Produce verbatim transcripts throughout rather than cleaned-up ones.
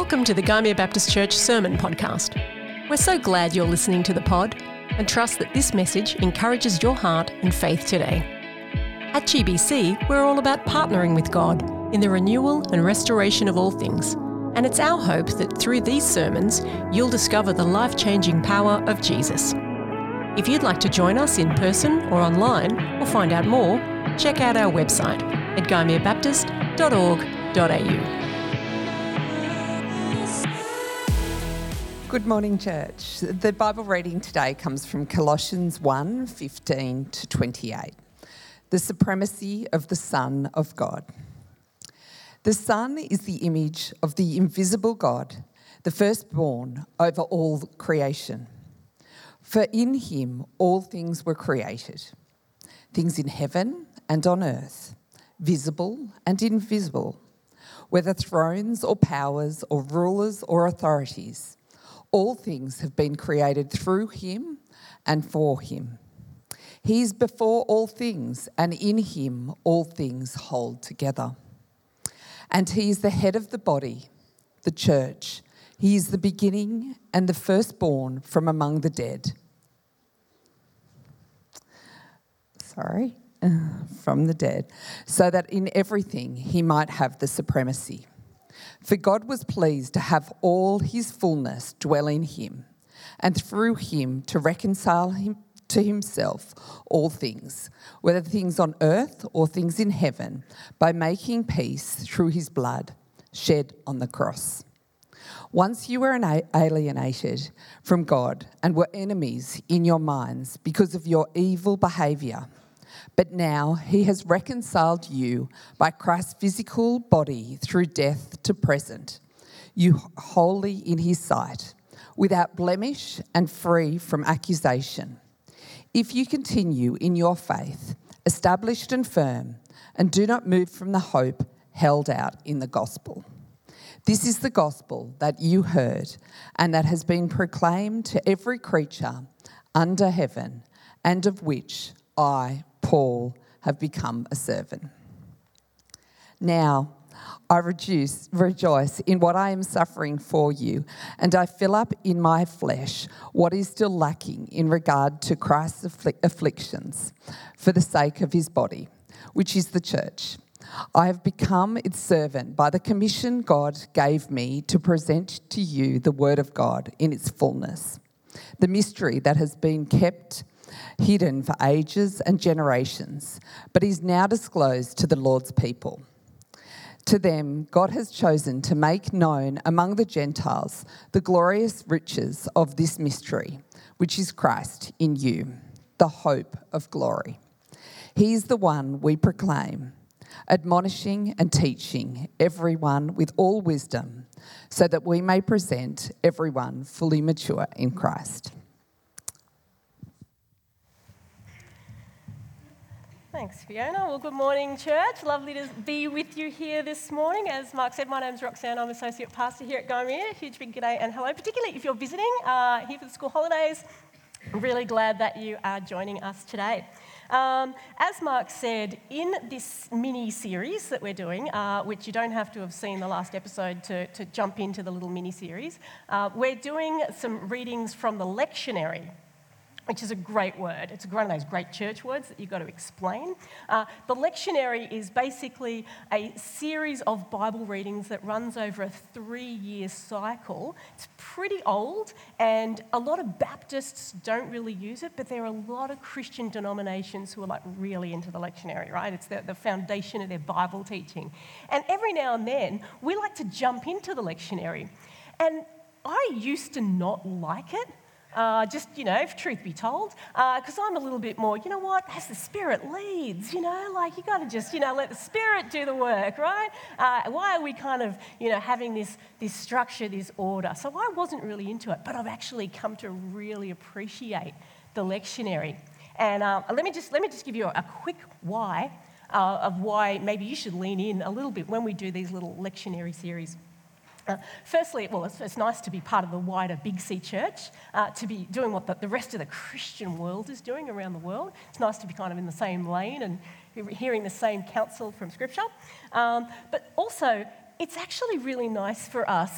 Welcome to the Gymea Baptist Church Sermon Podcast. We're so glad you're listening to the pod and trust that this message encourages your heart and faith today. At G B C, we're all about partnering with God in the renewal and restoration of all things, and it's our hope that through these sermons, you'll discover the life-changing power of Jesus. If you'd like to join us in person or online or find out more, check out our website at gymea baptist dot org dot a u. Good morning, church. The Bible reading today comes from Colossians one, fifteen to twenty-eight. The supremacy of the Son of God. The Son is the image of the invisible God, the firstborn over all creation. For in him all things were created, things in heaven and on earth, visible and invisible, whether thrones or powers or rulers or authorities. All things have been created through him and for him. He is before all things, and in him all things hold together. And he is the head of the body, the church. He is the beginning and the firstborn from among the dead. Sorry, from the dead, so that in everything he might have the supremacy. For God was pleased to have all his fullness dwell in him, and through him to reconcile him to himself all things, whether things on earth or things in heaven, by making peace through his blood shed on the cross. Once you were alienated from God and were enemies in your minds because of your evil behaviour, but now he has reconciled you by Christ's physical body through death to present, you wholly in his sight, without blemish and free from accusation. If you continue in your faith, established and firm, and do not move from the hope held out in the gospel. This is the gospel that you heard and that has been proclaimed to every creature under heaven, and of which I, Paul, have become a servant. Now, I reduce, rejoice in what I am suffering for you, and I fill up in my flesh what is still lacking in regard to Christ's afflic- afflictions for the sake of his body, which is the church. I have become its servant by the commission God gave me to present to you the word of God in its fullness, the mystery that has been kept hidden for ages and generations, but is now disclosed to the Lord's people. To them, God has chosen to make known among the Gentiles the glorious riches of this mystery, which is Christ in you, the hope of glory. He is the one we proclaim, admonishing and teaching everyone with all wisdom, so that we may present everyone fully mature in Christ. Thanks, Fiona. Well, good morning, church. Lovely to be with you here this morning. As Mark said, my name's Roxanne. I'm Associate Pastor here at Gymea. Huge big g'day and hello, particularly if you're visiting uh, here for the school holidays. I'm really glad that you are joining us today. Um, as Mark said, in this mini-series that we're doing, uh, which you don't have to have seen the last episode to, to jump into the little mini-series, uh, we're doing some readings from the lectionary, which is a great word. It's one of those great church words that you've got to explain. Uh, the lectionary is basically a series of Bible readings that runs over a three-year cycle. It's pretty old, and a lot of Baptists don't really use it, but there are a lot of Christian denominations who are like really into the lectionary, right? It's the, the foundation of their Bible teaching. And every now and then, we like to jump into the lectionary. And I used to not like it. Uh, just, you know, if truth be told, because uh, I'm a little bit more, you know what, as the Spirit leads, you know, like you got to just, you know, let the Spirit do the work, right? Uh, why are we kind of, you know, having this, this structure, this order? So I wasn't really into it, but I've actually come to really appreciate the lectionary. And uh, let me just let me just give you a, a quick why uh, of why maybe you should lean in a little bit when we do these little lectionary series. Uh, firstly, well, it's, it's nice to be part of the wider Big C Church, uh, to be doing what the, the rest of the Christian world is doing around the world. It's nice to be kind of in the same lane and hearing the same counsel from Scripture. Um, but also, it's actually really nice for us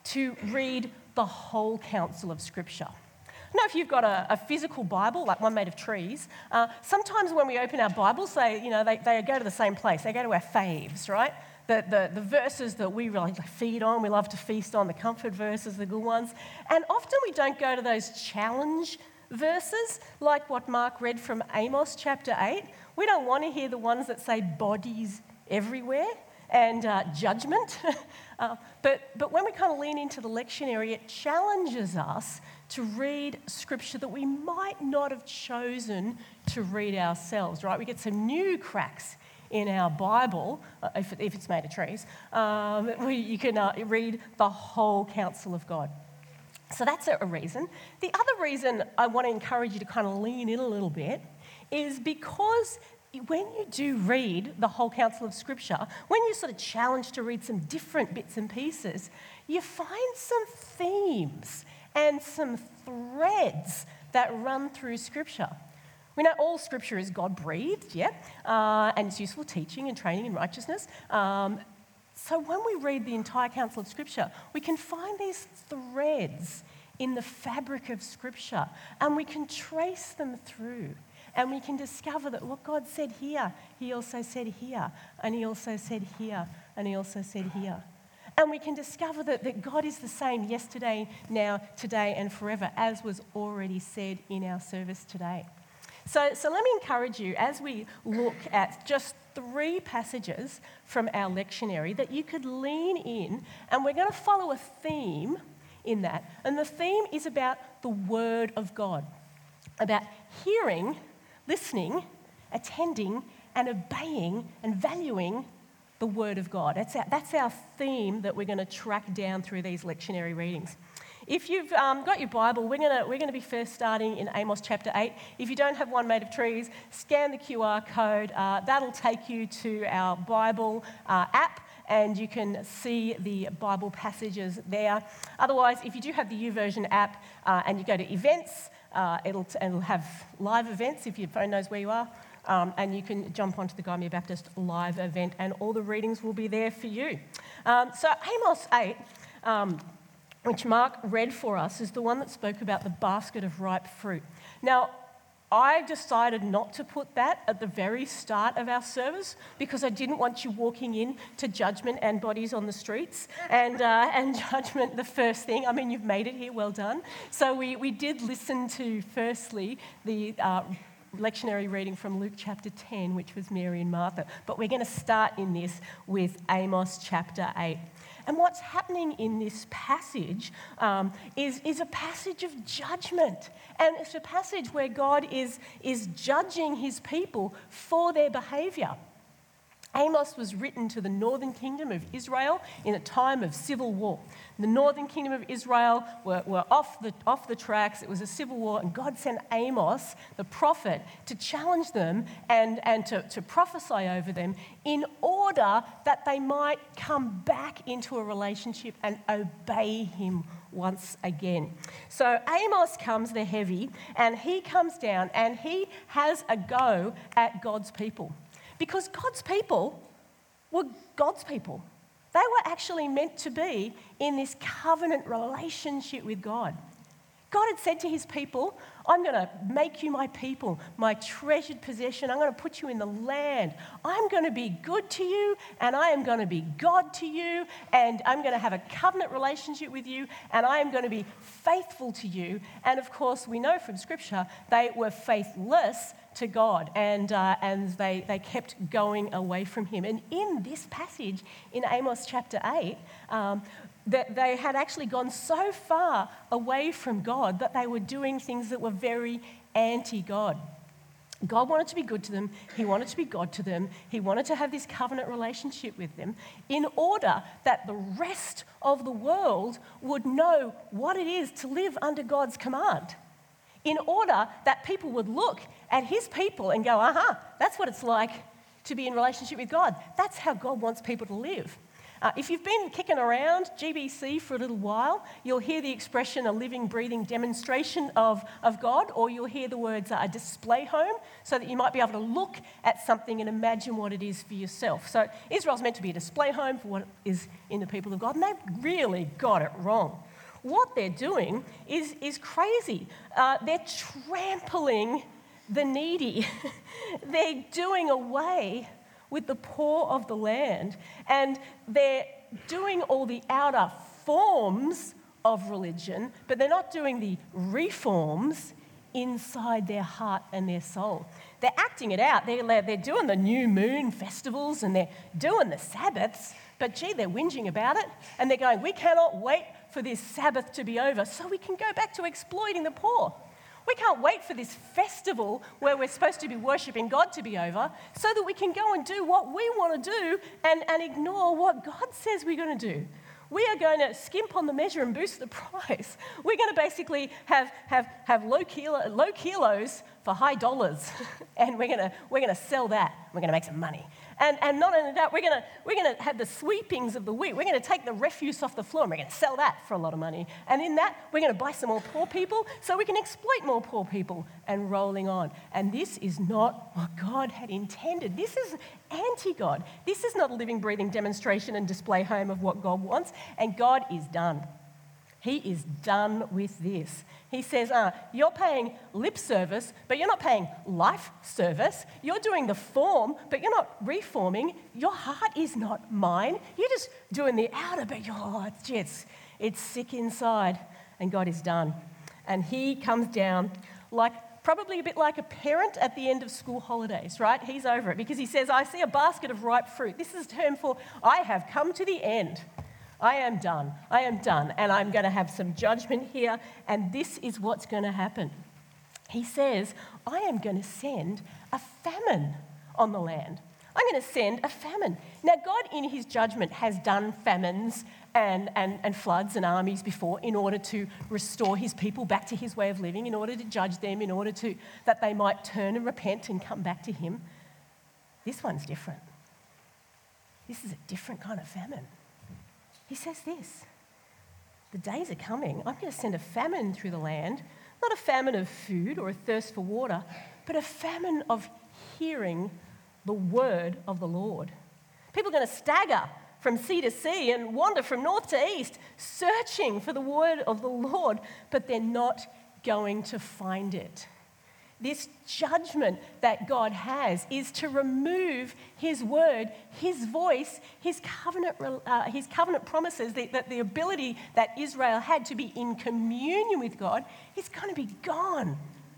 to read the whole counsel of Scripture. I know if you've got a, a physical Bible, like one made of trees, uh, sometimes when we open our Bibles, they, you know, they, they go to the same place. They go to our faves, right? The, the, the verses that we really feed on, we love to feast on, the comfort verses, the good ones. And often we don't go to those challenge verses, like what Mark read from Amos chapter eight. We don't want to hear the ones that say bodies everywhere and uh, judgment. uh, but, but when we kind of lean into the lectionary, it challenges us to read Scripture that we might not have chosen to read ourselves, right? We get some new cracks in our Bible, uh, if, it, if it's made of trees. Um, we, you can uh, read the whole counsel of God. So that's a, a reason. The other reason I want to encourage you to kind of lean in a little bit is because when you do read the whole counsel of Scripture, when you're sort of challenged to read some different bits and pieces, you find some themes and some threads that run through Scripture. We know all Scripture is God-breathed, yeah, uh, and it's useful teaching and training in righteousness. Um, so when we read the entire counsel of Scripture, we can find these threads in the fabric of Scripture, and we can trace them through. And we can discover that what God said here, He also said here, and He also said here, and He also said here. And we can discover that, that God is the same yesterday, now, today, and forever, as was already said in our service today. So, so let me encourage you, as we look at just three passages from our lectionary, that you could lean in, and we're going to follow a theme in that. And the theme is about the Word of God, about hearing, listening, attending, and obeying and valuing the Word of God. That's our, that's our theme that we're going to track down through these lectionary readings. If you've um, got your Bible, we're going we're to be first starting in Amos chapter eight. If you don't have one made of trees, scan the Q R code. Uh, that'll take you to our Bible uh, app, and you can see the Bible passages there. Otherwise, if you do have the YouVersion app uh, and you go to events, uh, it'll, it'll have live events if your phone knows where you are. Um, and you can jump onto the Gymea Baptist live event, and all the readings will be there for you. Um, so Amos eight, um, which Mark read for us, is the one that spoke about the basket of ripe fruit. Now, I decided not to put that at the very start of our service because I didn't want you walking in to judgment and bodies on the streets and uh, and judgment the first thing. I mean, you've made it here, well done. So we, we did listen to, firstly, the uh, lectionary reading from Luke chapter ten, which was Mary and Martha. But we're going to start in this with Amos chapter eight. And what's happening in this passage um, is, is a passage of judgment. And it's a passage where God is, is judging his people for their behaviour. Amos was written to the northern kingdom of Israel in a time of civil war. The northern kingdom of Israel were, were off the, off the tracks. It was a civil war, and God sent Amos, the prophet, to challenge them and, and to, to prophesy over them in order that they might come back into a relationship and obey him once again. So Amos comes, the heavy, and he comes down and he has a go at God's people. Because God's people were God's people. They were actually meant to be in this covenant relationship with God. God had said to his people, I'm going to make you my people, my treasured possession. I'm going to put you in the land. I'm going to be good to you, and I am going to be God to you, and I'm going to have a covenant relationship with you, and I am going to be faithful to you. And of course, we know from Scripture, they were faithless to God, and uh, and they, they kept going away from him. And in this passage, in Amos chapter eight, um, that they had actually gone so far away from God that they were doing things that were very anti-God. God wanted to be good to them. He wanted to be God to them. He wanted to have this covenant relationship with them in order that the rest of the world would know what it is to live under God's command. In order that people would look at his people and go, aha, that's what it's like to be in relationship with God. That's how God wants people to live. Uh, if you've been kicking around G B C for a little while, you'll hear the expression a living, breathing demonstration of, of God, or you'll hear the words uh, a display home, so that you might be able to look at something and imagine what it is for yourself. So Israel's meant to be a display home for what is in the people of God, and they've really got it wrong. What they're doing is, is crazy. Uh, they're trampling the needy. They're doing away with the poor of the land, and they're doing all the outer forms of religion, but they're not doing the reforms inside their heart and their soul. They're acting it out. They're, they're doing the new moon festivals and they're doing the Sabbaths, but gee, they're whinging about it, and they're going, we cannot wait for this Sabbath to be over so we can go back to exploiting the poor. We can't wait for this festival where we're supposed to be worshipping God to be over so that we can go and do what we want to do and, and ignore what God says we're going to do. We are going to skimp on the measure and boost the price. We're going to basically have, have, have low, kilo, low kilos for high dollars, and we're going to, we're going to sell that. We're going to make some money. And, and not only that, we're going to, we're going to have the sweepings of the wheat. We're going to take the refuse off the floor and we're going to sell that for a lot of money. And in that, we're going to buy some more poor people so we can exploit more poor people, and rolling on. And this is not what God had intended. This is anti-God. This is not a living, breathing demonstration and display home of what God wants. And God is done. He is done with this. He says, uh, you're paying lip service, but you're not paying life service. You're doing the form, but you're not reforming. Your heart is not mine. You're just doing the outer, but you're, oh, it's, it's, it's sick inside. And God is done. And he comes down like, probably a bit like a parent at the end of school holidays, right? He's over it because he says, I see a basket of ripe fruit. This is a term for, I have come to the end. I am done. I am done. And I'm going to have some judgment here. And this is what's going to happen. He says, I am going to send a famine on the land. I'm going to send a famine. Now, God in his judgment has done famines and, and, and floods and armies before in order to restore his people back to his way of living, in order to judge them, in order to that they might turn and repent and come back to him. This one's different. This is a different kind of famine. He says this, the days are coming. I'm going to send a famine through the land, not a famine of food or a thirst for water, but a famine of hearing the word of the Lord. People are going to stagger from sea to sea and wander from north to east, searching for the word of the Lord, but they're not going to find it. This judgment that God has is to remove his word, his voice, his covenant, uh, his covenant promises, that the, the ability that Israel had to be in communion with God is going to be gone.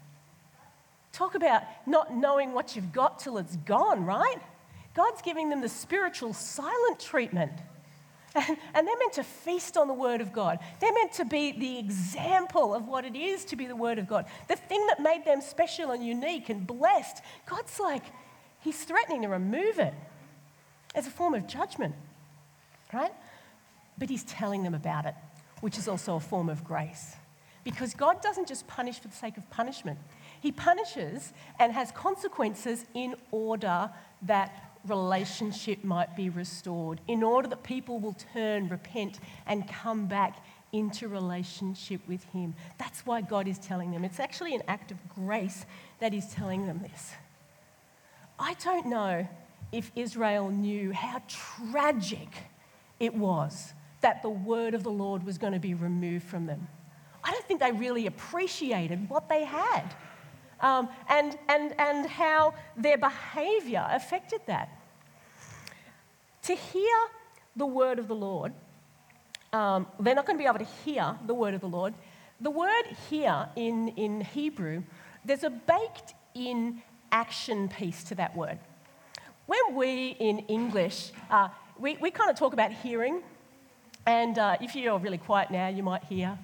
Talk about not knowing what you've got till it's gone, right? God's giving them the spiritual silent treatment. And, and they're meant to feast on the word of God. They're meant to be the example of what it is to be the word of God. The thing that made them special and unique and blessed. God's like, he's threatening to remove it as a form of judgment, right? But he's telling them about it, which is also a form of grace. Because God doesn't just punish for the sake of punishment. He punishes and has consequences in order that relationship might be restored, in order that people will turn, repent, and come back into relationship with him. That's why God is telling them. It's actually an act of grace that he's telling them this. I don't know if Israel knew how tragic it was that the word of the Lord was going to be removed from them. I don't think they really appreciated what they had. Um, and, and, and how their behaviour affected that. To hear the word of the Lord, um, they're not going to be able to hear the word of the Lord. The word hear in, in Hebrew, there's a baked-in action piece to that word. When we in English, uh, we, we kind of talk about hearing, and uh, if you're really quiet now, you might hear.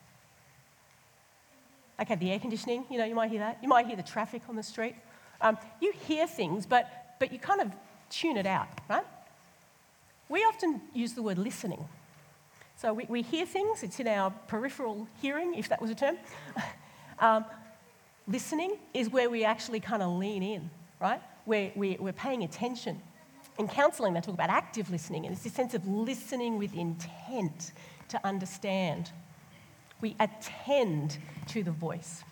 Okay, the air conditioning, you know, you might hear that. You might hear the traffic on the street. Um, you hear things, but, but you kind of tune it out, right? We often use the word listening. So we, we hear things, it's in our peripheral hearing, if that was a term. um, listening is where we actually kind of lean in, right? Where we, we're paying attention. in counselling, they talk about active listening, and it's this sense of listening with intent to understand. We attend to the voice.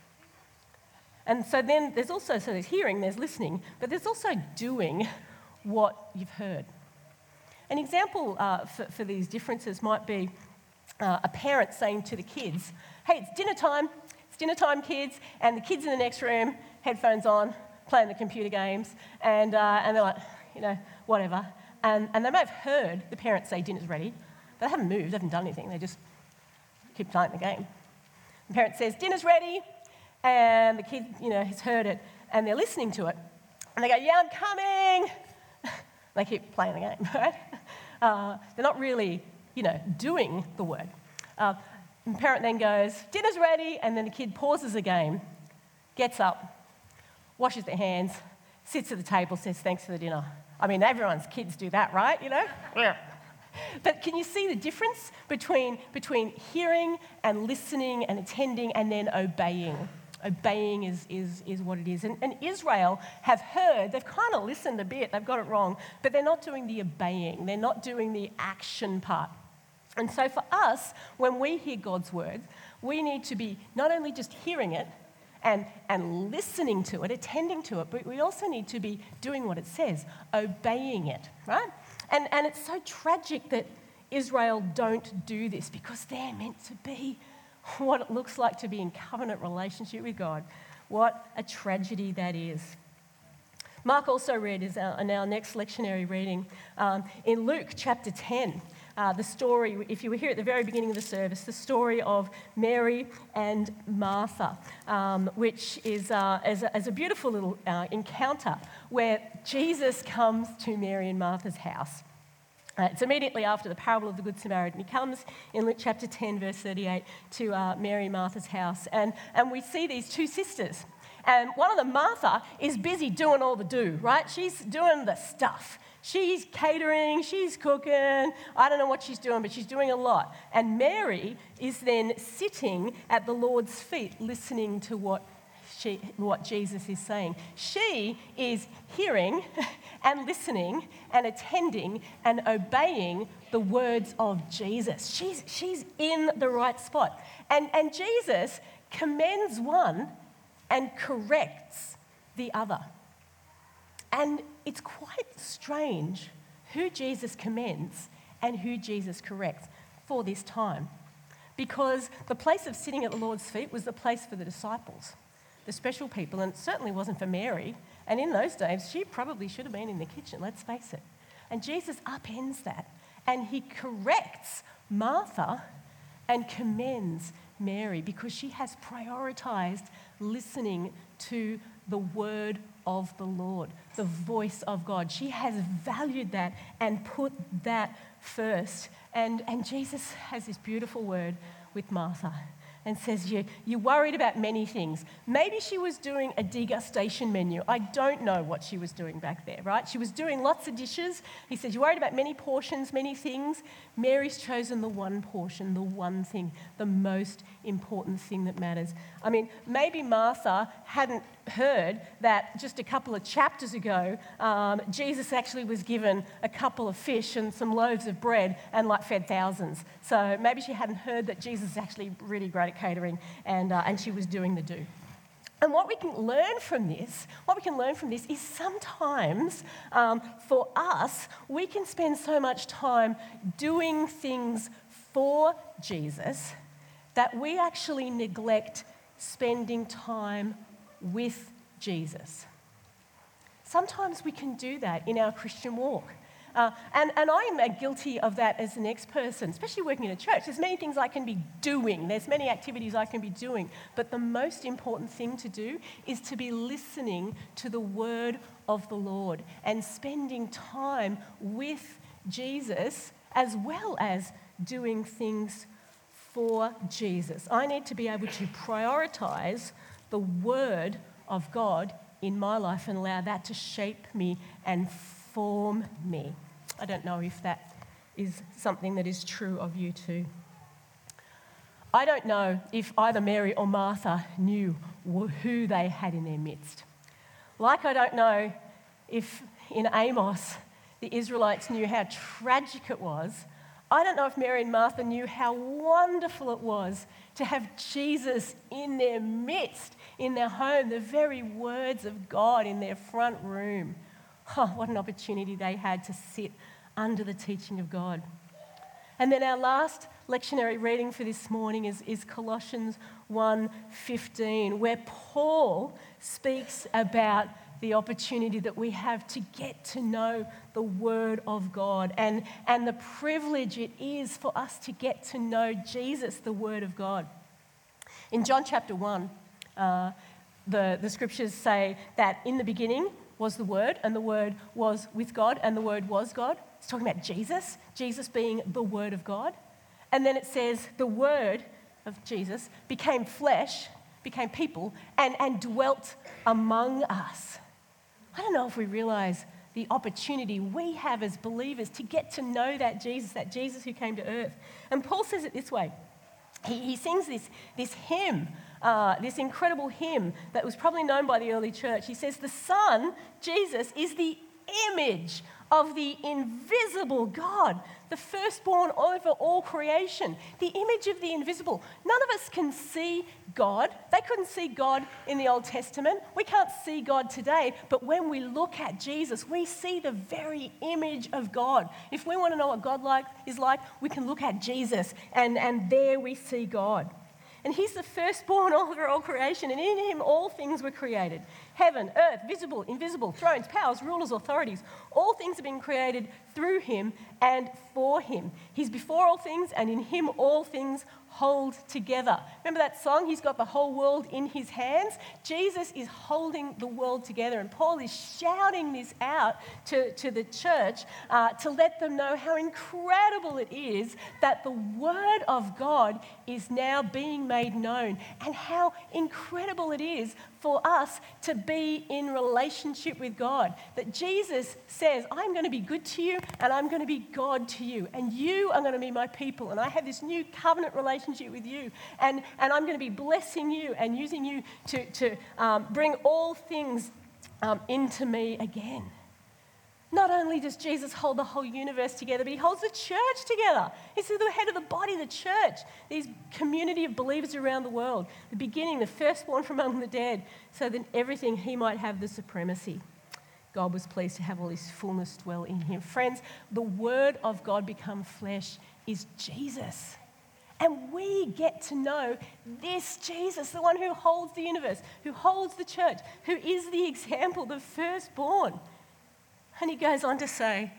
And so then there's also, so there's hearing, there's listening, but there's also doing what you've heard. An example uh, for, for these differences might be uh, a parent saying to the kids, hey, it's dinner time, it's dinner time, kids, and the kids in the next room, headphones on, playing the computer games, and, uh, and they're like, you know, whatever. And, and they may have heard the parents say dinner's ready, but they haven't moved, they haven't done anything, they just keep playing the game. The parent says, dinner's ready, and the kid, you know, has heard it, and they're listening to it, and they go, yeah, I'm coming. They keep playing the game, right? Uh, they're not really, you know, doing the word. Uh, the parent then goes, dinner's ready, and then the kid pauses the game, gets up, washes their hands, sits at the table, says thanks for the dinner. I mean, everyone's kids do that, right, you know? Yeah. But can you see the difference between, between hearing and listening and attending and then obeying? Obeying is, is, is what it is. And, and Israel have heard, they've kind of listened a bit, they've got it wrong, but they're not doing the obeying, they're not doing the action part. And so for us, when we hear God's word, we need to be not only just hearing it and, and listening to it, attending to it, but we also need to be doing what it says, obeying it, right? And, and it's so tragic that Israel don't do this because they're meant to be what it looks like to be in covenant relationship with God. What a tragedy that is. Mark also read is our, in our next lectionary reading um, in Luke chapter ten, uh, the story, if you were here at the very beginning of the service, the story of Mary and Martha, um, which is, uh, is, a, is a beautiful little uh, encounter where Jesus comes to Mary and Martha's house. Uh, it's immediately after the parable of the Good Samaritan. He comes in Luke chapter ten, verse thirty-eight, to uh, Mary and Martha's house. And, and we see these two sisters. And one of them, Martha, is busy doing all the do, right? She's doing the stuff. She's catering, she's cooking. I don't know what she's doing, but she's doing a lot. And Mary is then sitting at the Lord's feet, listening to what She, what Jesus is saying. She is hearing and listening and attending and obeying the words of Jesus. She's, she's in the right spot. And, and Jesus commends one and corrects the other. And it's quite strange who Jesus commends and who Jesus corrects for this time. Because the place of sitting at the Lord's feet was the place for the disciples, the special people, and it certainly wasn't for Mary. And in those days, she probably should have been in the kitchen, let's face it. And Jesus upends that, and he corrects Martha and commends Mary because she has prioritized listening to the word of the Lord, the voice of God. She has valued that and put that first. And, and Jesus has this beautiful word with Martha and says, you, you're worried about many things. Maybe she was doing a degustation menu. I don't know what she was doing back there, right? She was doing lots of dishes. He says, you're worried about many portions, many things. Mary's chosen the one portion, the one thing, the most important thing that matters. I mean, maybe Martha hadn't heard that just a couple of chapters ago, um, Jesus actually was given a couple of fish and some loaves of bread and like fed thousands. So maybe she hadn't heard that Jesus is actually really great at catering, and uh, and she was doing the do. And what we can learn from this, what we can learn from this is sometimes um, for us, we can spend so much time doing things for Jesus that we actually neglect spending time with Jesus. Sometimes we can do that in our Christian walk. Uh, and, and I'm uh, guilty of that as the next person, especially working in a church. There's many things I can be doing. There's many activities I can be doing. But the most important thing to do is to be listening to the word of the Lord and spending time with Jesus as well as doing things for Jesus. I need to be able to prioritize the word of God in my life and allow that to shape me and form me. I don't know if that is something that is true of you too. I don't know if either Mary or Martha knew who they had in their midst. Like I don't know if in Amos the Israelites knew how tragic it was, I don't know if Mary and Martha knew how wonderful it was to have Jesus in their midst, in their home, the very words of God in their front room. Oh, what an opportunity they had to sit under the teaching of God. And then our last lectionary reading for this morning is, is Colossians one fifteen, where Paul speaks about the opportunity that we have to get to know the Word of God and, and the privilege it is for us to get to know Jesus, the Word of God. In John chapter one, uh, the, the scriptures say that in the beginning was the Word, and the Word was with God, and the Word was God. It's talking about Jesus, Jesus being the Word of God. And then it says the Word of Jesus became flesh, became people, and, and dwelt among us. I don't know if we realise the opportunity we have as believers to get to know that Jesus, that Jesus who came to earth. And Paul says it this way. He, he sings this, this hymn, uh, this incredible hymn that was probably known by the early church. He says, the Son, Jesus, is the image of the invisible God, the firstborn over all creation, the image of the invisible. None of us can see God. They couldn't see God in the Old Testament. We can't see God today, but when we look at Jesus, we see the very image of God. If we want to know what God like, is like, we can look at Jesus, and, and there we see God. And he's the firstborn over all creation, and in him all things were created. Heaven, earth, visible, invisible, thrones, powers, rulers, authorities. All things have been created through him and for him. He's before all things, and in him all things hold together. Remember that song? He's got the whole world in his hands. Jesus is holding the world together, and Paul is shouting this out to, to the church uh, to let them know how incredible it is that the Word of God is now being made known, and how incredible it is for us to be in relationship with God. That Jesus says, I'm going to be good to you, and I'm going to be God to you, and you are going to be my people, and I have this new covenant relationship with you, and, and I'm going to be blessing you and using you to, to um, bring all things um, into me again. Not only does Jesus hold the whole universe together, but he holds the church together. He's the head of the body, the church, these community of believers around the world, the beginning, the firstborn from among the dead, so that everything he might have the supremacy. God was pleased to have all his fullness dwell in him. Friends, the Word of God become flesh is Jesus. And we get to know this Jesus, the one who holds the universe, who holds the church, who is the example, the firstborn. And he goes on to say,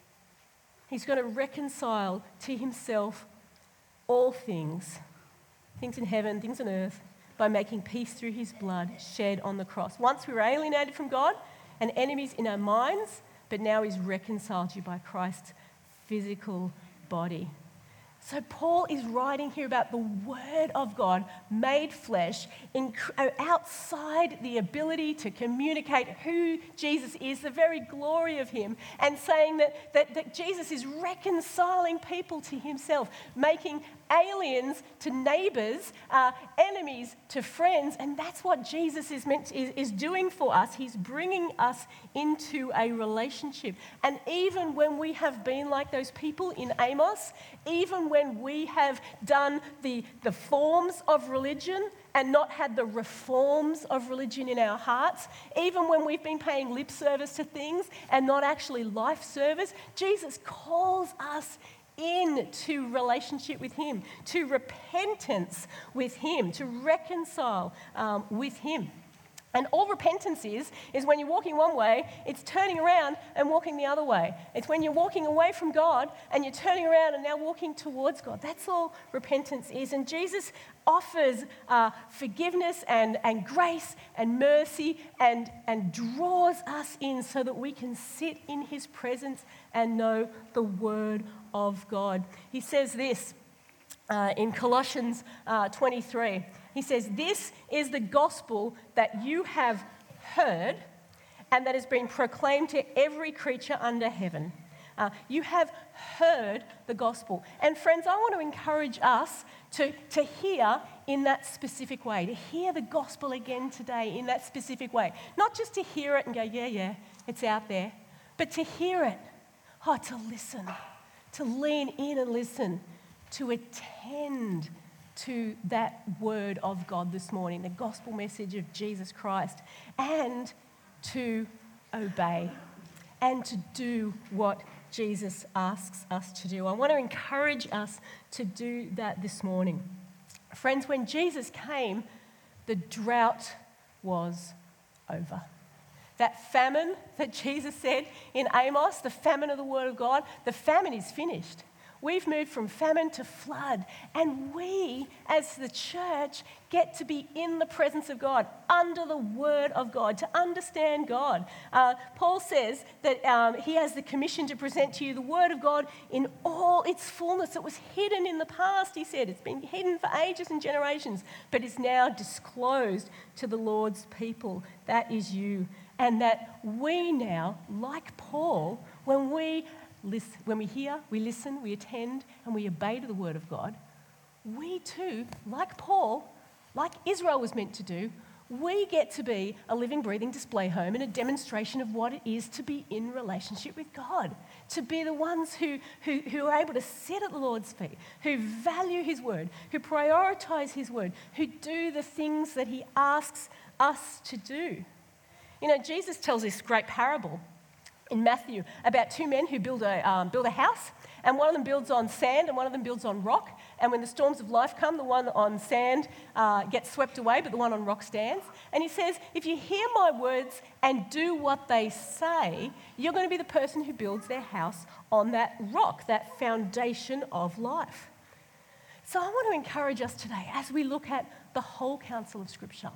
he's going to reconcile to himself all things, things in heaven, things on earth, by making peace through his blood shed on the cross. Once we were alienated from God and enemies in our minds, but now he's reconciled you by Christ's physical body. So Paul is writing here about the Word of God made flesh, in, outside the ability to communicate who Jesus is, the very glory of him, and saying that, that, that Jesus is reconciling people to himself, making aliens to neighbours, uh, enemies to friends, and that's what Jesus is meant to, is, is doing for us. He's bringing us into a relationship. And even when we have been like those people in Amos, even when we have done the, the forms of religion and not had the reforms of religion in our hearts, even when we've been paying lip service to things and not actually life service, Jesus calls us into relationship with him, to repentance with him, to reconcile um, with him. And all repentance is, is when you're walking one way, it's turning around and walking the other way. It's when you're walking away from God and you're turning around and now walking towards God. That's all repentance is. And Jesus offers uh, forgiveness and, and grace and mercy and, and draws us in so that we can sit in his presence and know the Word of God. He says this uh, in Colossians uh, twenty-three. He says, this is the gospel that you have heard and that has been proclaimed to every creature under heaven. Uh, you have heard the gospel. And friends, I want to encourage us to, to hear in that specific way, to hear the gospel again today in that specific way. Not just to hear it and go, yeah, yeah, it's out there, but to hear it Oh, to listen, to lean in and listen, to attend to that word of God this morning, the gospel message of Jesus Christ, and to obey and to do what Jesus asks us to do. I want to encourage us to do that this morning. Friends, when Jesus came, the drought was over. That famine that Jesus said in Amos, the famine of the Word of God, the famine is finished. We've moved from famine to flood, and we, as the church, get to be in the presence of God, under the Word of God, to understand God. Uh, Paul says that um, he has the commission to present to you the Word of God in all its fullness. It was hidden in the past, he said. It's been hidden for ages and generations, but it's now disclosed to the Lord's people. That is you. And that we now, like Paul, when we Listen, when we hear, we listen, we attend, and we obey to the word of God, we too, like Paul, like Israel was meant to do, we get to be a living, breathing display home and a demonstration of what it is to be in relationship with God, to be the ones who, who, who are able to sit at the Lord's feet, who value his word, who prioritize his word, who do the things that he asks us to do. You know, Jesus tells this great parable in Matthew about two men who build a, um, build a house, and one of them builds on sand and one of them builds on rock. And when the storms of life come, the one on sand uh, gets swept away, but the one on rock stands. And he says, if you hear my words and do what they say, you're going to be the person who builds their house on that rock, that foundation of life. So I want to encourage us today as we look at the whole counsel of Scripture.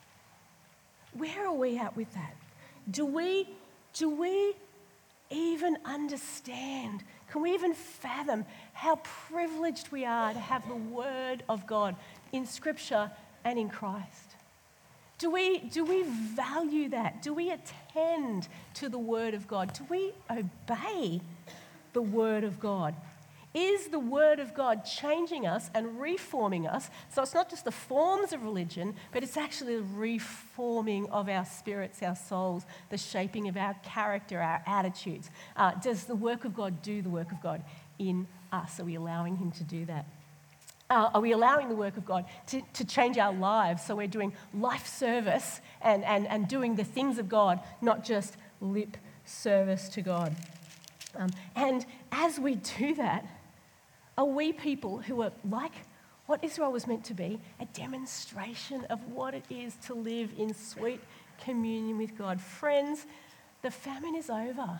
Where are we at with that? Do we Do we even understand, can we even fathom how privileged we are to have the Word of God in Scripture and in Christ? Do we, do we value that? Do we attend to the Word of God? Do we obey the Word of God? Is the Word of God changing us and reforming us? So it's not just the forms of religion, but it's actually the reforming of our spirits, our souls, the shaping of our character, our attitudes. Uh, does the work of God do the work of God in us? Are we allowing him to do that? Uh, are we allowing the work of God to, to change our lives so we're doing life service and, and, and doing the things of God, not just lip service to God? Um, and as we do that, are we people who are like what Israel was meant to be, a demonstration of what it is to live in sweet communion with God? Friends, the famine is over.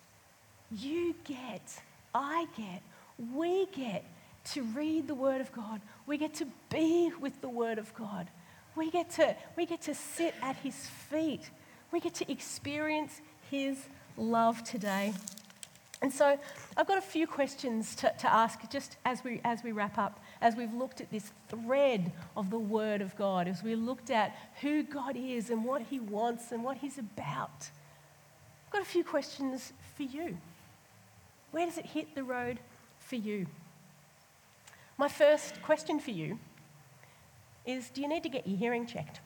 You get, I get, we get to read the Word of God. We get to be with the Word of God. We get to, we get to sit at his feet. We get to experience his love today. And so I've got a few questions to, to ask just as we, as we wrap up, as we've looked at this thread of the Word of God, as we looked at who God is and what he wants and what he's about. I've got a few questions for you. Where does it hit the road for you? My first question for you is, do you need to get your hearing checked?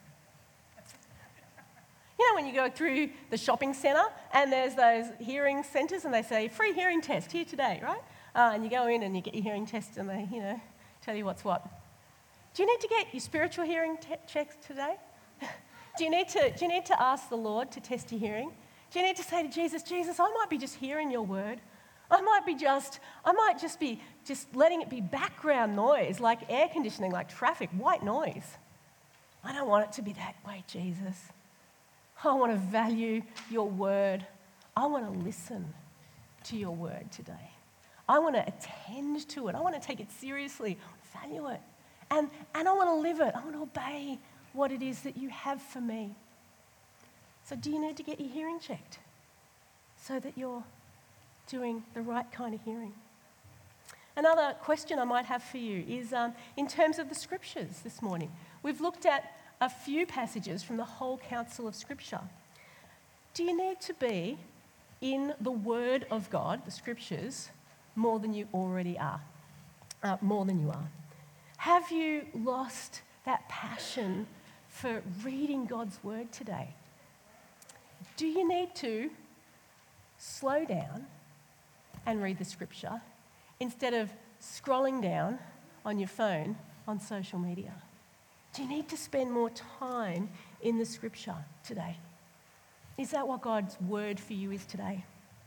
You know when you go through the shopping centre and there's those hearing centres and they say, free hearing test here today, right? Uh, and you go in and you get your hearing test and they, you know, tell you what's what. Do you need to get your spiritual hearing te- checked today? do, you need to, do you need to ask the Lord to test your hearing? Do you need to say to Jesus, Jesus, I might be just hearing your word. I might be just, I might just be just letting it be background noise, like air conditioning, like traffic, white noise. I don't want it to be that way, Jesus. I want to value your word. I want to listen to your word today. I want to attend to it. I want to take it seriously, value it. And, and I want to live it. I want to obey what it is that you have for me. So do you need to get your hearing checked so that you're doing the right kind of hearing? Another question I might have for you is um, in terms of the scriptures this morning. We've looked at a few passages from the whole counsel of Scripture. Do you need to be in the Word of God, the Scriptures, more than you already are? Uh, more than you are. Have you lost that passion for reading God's Word today? Do you need to slow down and read the scripture instead of scrolling down on your phone on social media? Do you need to spend more time in the scripture today? Is that what God's word for you is today?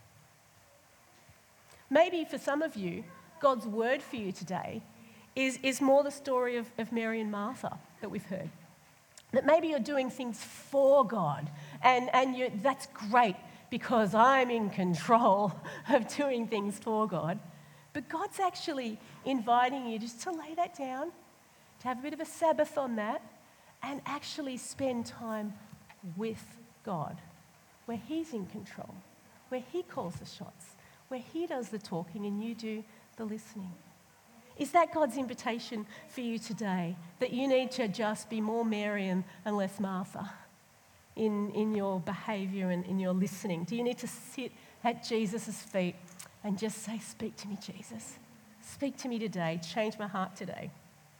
Maybe for some of you, God's word for you today is, is more the story of, of Mary and Martha that we've heard. That maybe you're doing things for God, and, and you, that's great because I'm in control of doing things for God. But God's actually inviting you just to lay that down, to have a bit of a Sabbath on that, and actually spend time with God, where He's in control, where He calls the shots, where He does the talking and you do the listening. Is that God's invitation for you today, that you need to just be more Mary and, and less Martha in, in your behaviour and in your listening? Do you need to sit at Jesus' feet and just say, speak to me, Jesus. Speak to me today. Change my heart today.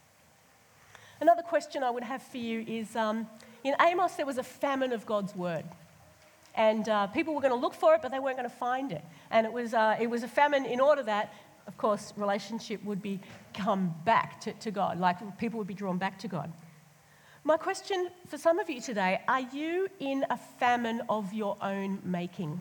Another question I would have for you is, um, in Amos there was a famine of God's word. And uh, people were going to look for it, but they weren't going to find it. And it was, uh, it was a famine in order that, of course, relationship would be come back to, to God, like people would be drawn back to God. My question for some of you today, are you in a famine of your own making?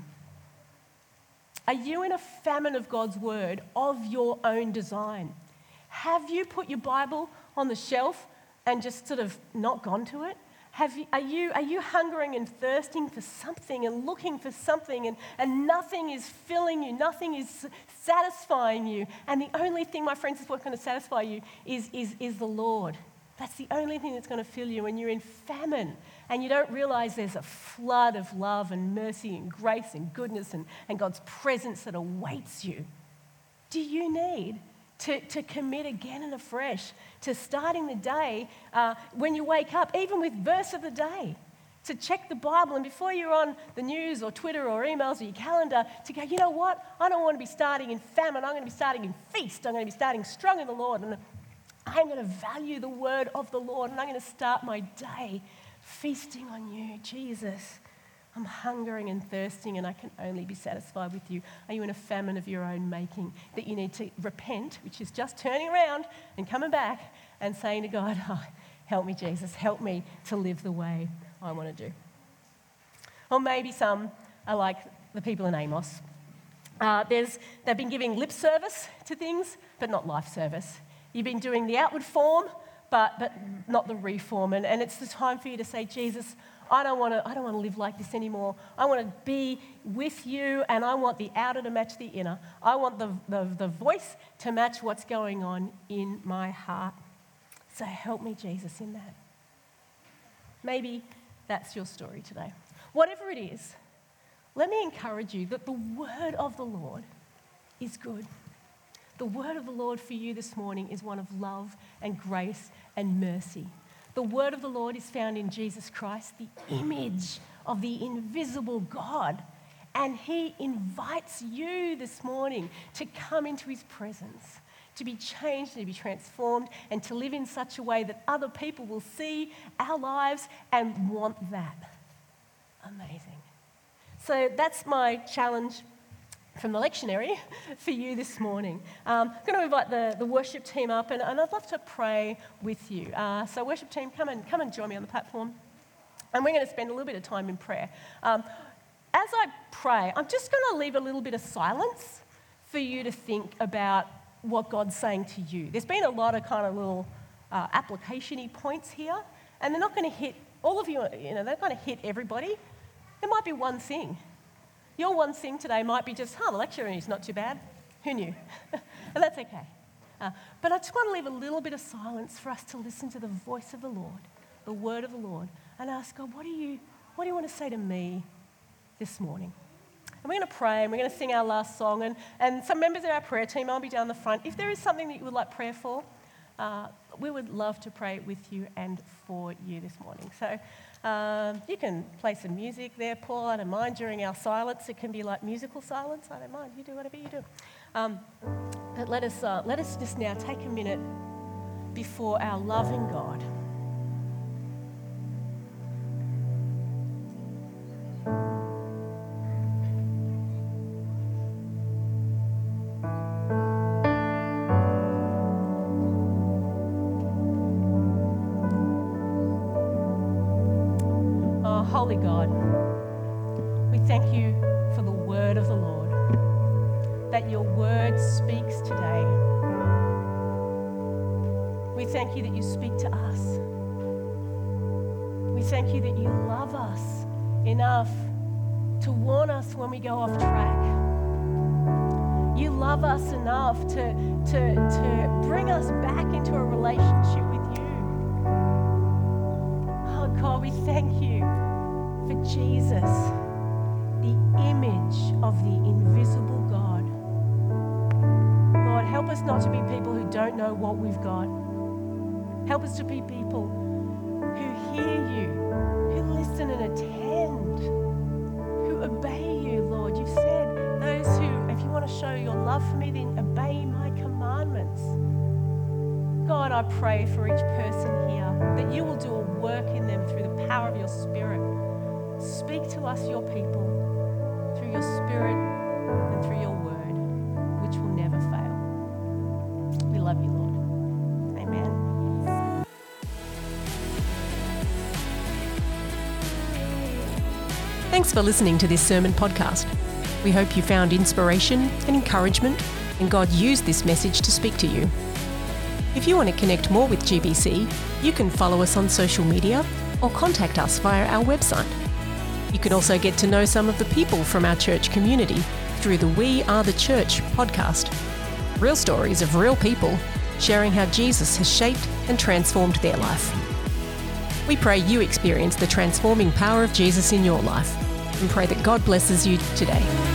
Are you in a famine of God's word, of your own design? Have you put your Bible on the shelf and just sort of not gone to it? Have you, are, you, are you hungering and thirsting for something and looking for something and, and nothing is filling you, nothing is satisfying you, and the only thing, my friends, is what's going to satisfy you is, is, is the Lord. That's the only thing that's going to fill you when you're in famine and you don't realise there's a flood of love and mercy and grace and goodness and, and God's presence that awaits you. Do you need to, to commit again and afresh to starting the day uh, when you wake up, even with verse of the day, to check the Bible, and before you're on the news or Twitter or emails or your calendar, to go, you know what, I don't want to be starting in famine, I'm going to be starting in feast, I'm going to be starting strong in the Lord, and I'm going to value the word of the Lord, and I'm going to start my day feasting on you, Jesus. I'm hungering and thirsting, and I can only be satisfied with you. Are you in a famine of your own making that you need to repent, which is just turning around and coming back and saying to God, oh, help me, Jesus, help me to live the way I want to do. Or maybe some are like the people in Amos. Uh, there's, they've been giving lip service to things, but not life service. You've been doing the outward form, but, but not the reform. And, and it's the time for you to say, Jesus, I don't want to I don't want to live like this anymore. I want to be with you, and I want the outer to match the inner. I want the, the, the voice to match what's going on in my heart. So help me, Jesus, in that. Maybe that's your story today. Whatever it is, let me encourage you that the word of the Lord is good. The word of the Lord for you this morning is one of love and grace and mercy. The word of the Lord is found in Jesus Christ, the image of the invisible God. And He invites you this morning to come into His presence, to be changed and to be transformed, and to live in such a way that other people will see our lives and want that. Amazing. So that's my challenge from the lectionary for you this morning. Um, I'm going to invite the, the worship team up, and, and I'd love to pray with you. Uh, so worship team, come and, come and join me on the platform. And we're going to spend a little bit of time in prayer. Um, as I pray, I'm just going to leave a little bit of silence for you to think about what God's saying to you. There's been a lot of kind of little uh, application-y points here, and they're not going to hit, all of you, you know, they're not going to hit everybody. There might be one thing. Your one thing today might be just, oh, the lectionary is not too bad. Who knew? And that's okay. Uh, but I just want to leave a little bit of silence for us to listen to the voice of the Lord, the word of the Lord, and ask God, what do you, what do you want to say to me this morning? And we're going to pray, and we're going to sing our last song, and, and some members of our prayer team, I'll be down the front. If there is something that you would like prayer for, uh, we would love to pray with you and for you this morning. So um, you can play some music there, Paul. I don't mind during our silence. It can be like musical silence. I don't mind. You do whatever you do. Um, but let us, uh, let us just now take a minute before our loving God. Holy God, we thank you for the word of the Lord, that your word speaks today. We thank you that you speak to us. We thank you that you love us enough to warn us when we go off track. You love us enough to, to, to bring us back into a relationship with you. Oh God, we thank you for Jesus, the image of the invisible God. Lord, help us not to be people who don't know what we've got. Help us to be people who hear you, who listen and attend, who obey you, Lord. You've said those who, if you want to show your love for me, then obey my commandments. God, I pray for each person here that you will do a work in them through the power of your Spirit. Speak to us, your people, through your Spirit and through your word, which will never fail. We love you, Lord. Amen. Thanks for listening to this sermon podcast. We hope you found inspiration and encouragement, and God used this message to speak to you. If you want to connect more with G B C, you can follow us on social media or contact us via our website. You can also get to know some of the people from our church community through the We Are the Church podcast. Real stories of real people sharing how Jesus has shaped and transformed their life. We pray you experience the transforming power of Jesus in your life and pray that God blesses you today.